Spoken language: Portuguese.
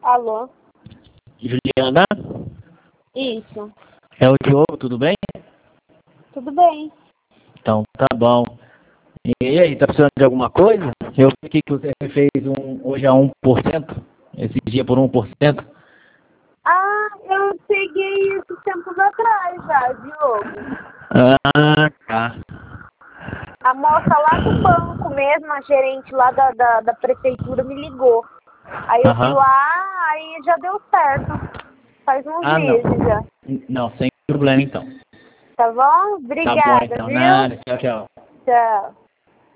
Alô? Juliana, Isso. é o Diogo, tudo bem? Tudo bem. Então, tá bom. E aí, tá precisando de alguma coisa? Eu vi aqui que você fez hoje a 1%, esse dia por 1%. Ah, eu peguei esses tempos atrás já, Diogo. Ah, tá. A moça lá do banco mesmo, a gerente lá da prefeitura me ligou. Aí eu fui Aham. lá, aí já deu certo. Faz uns Ah, não. meses já. Não, sem problema então. Tá bom? Tá bom Obrigada, então, viu? nada. Tchau, tchau. Tchau.